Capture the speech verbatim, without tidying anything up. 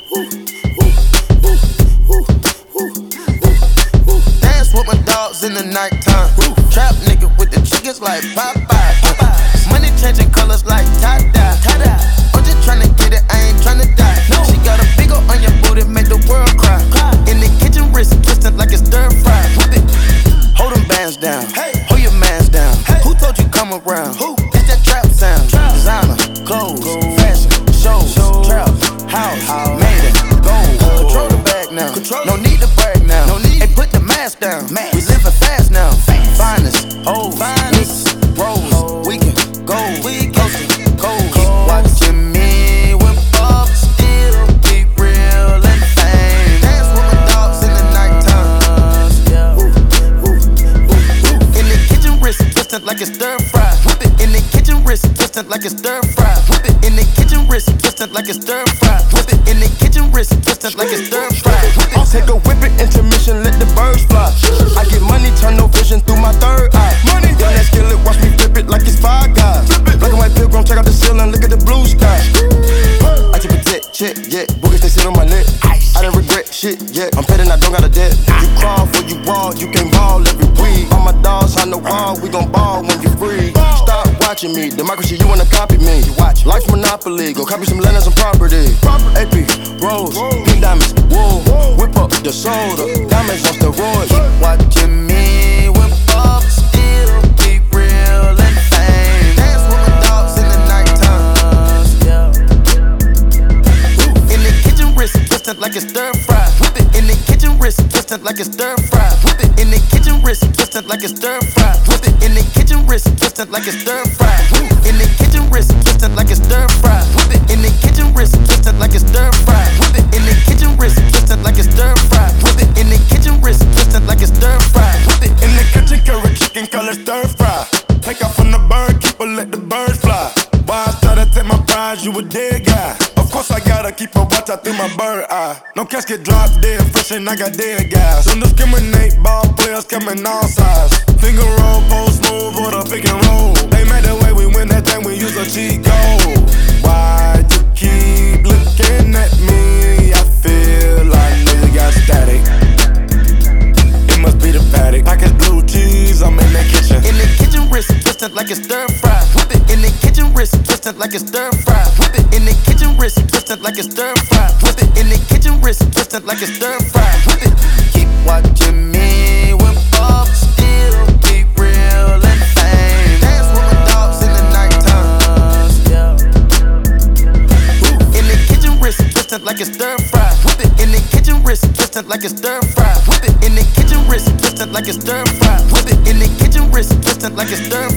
Dance with my dogs in the nighttime. Trap nigga with the chickens like Popeye. Money changing colors like tie-dye. I'm just tryna get it, I ain't tryna die. She got a big ol' on your booty, make the world cry. In the kitchen, wrist twisting like it's stir fry. Hold them bands down, hold your mans down. Who told you come around? It's that trap sound. Designer, clothes, fashion, shows, trap, house, made it, gold. Control the bag now, no need to brag now. Hey, put the mask down, we living fast now. Finest, hoes, finest, rose, we can go, we coastin', cold. Keep watching me when Bob still keep real and fame. Dance with my dogs in the nighttime. In the kitchen, wrist twistin' like it's stir fry. Whip it in the kitchen, wrist twistin' like it's stir fry. Whip it in the kitchen, wrist twistin' like it's stir fry. Whip it in the kitchen, wrist twistin' like it's stir fry. I'll take a whip it, intermission, let the birds fly. I get money, turn no vision through my third eye. Money, young that skillet, watch me flip it like it's Five Guys. Black and white pilgrim, check out the ceiling, look at the blue sky. I keep a jet, check, yeah, boogies they sit on my neck. I didn't regret shit, yeah, I'm petting, I don't got a debt. You crawl for you raw, you can't ball every week. All my dogs on the wall, we gon' ball when you free. Stop watching me, democracy, you wanna copy me. Life's monopoly, go copy some land and some property. A P, rose, pink diamonds, wool, whip up the soda, diamonds on steroids. Keep watching me when Bob still keep real and fame. Dance with my dogs in the nighttime. In the kitchen, wrist twistin' like it's stir fry. Whip it in the kitchen, wrist twistin' like it's stir fry. Whip it in the kitchen, wrist twistin' like it's stir fry. Whip it in the kitchen, wrist twistin' like it's stir fry. In the kitchen, wrist twistin' like it's stir fry. Whip it in the kitchen, wrist twistin' like it's stir fry. Whip it in the kitchen, wrist twistin' like it's stir fry. Whip it in the kitchen, wrist twistin' like it's stir fry. Whip it In the kitchen, carrot chicken, color stir fry. Take off from the bird, keep her, let the birds fly. Why I try to take my prize, you a dead guy. Of course I gotta keep a watch out through my bird eye. No casket drop dead, fresh and I got dead guys. Don't discriminate, ball players coming all sides. Finger roll, post move, or the pick and roll. They made the way we win that thing, we use a cheat code. Why you keep looking at me? I feel like nigga got static. It must be the paddock. Package blue cheese, I'm in the kitchen. In the kitchen, wrist twistin' like it's stir fry. Whip it in the kitchen, wrist twistin' like it's stir fry. Whip it in the kitchen, wrist twistin' like it's stir fry. Whip it in the kitchen, wrist twistin' like it's stir fry. Whip it. Keep watching me when Bob still keep real and fame. Dance with my dogs in the nighttime. In the kitchen, wrist twistin' like it's stir fry. Whip it in the kitchen, wrist twistin' like it's stir fry. Whip it in the kitchen, wrist twistin' like it's stir fry. Whip it in the kitchen, wrist twistin' like it's stir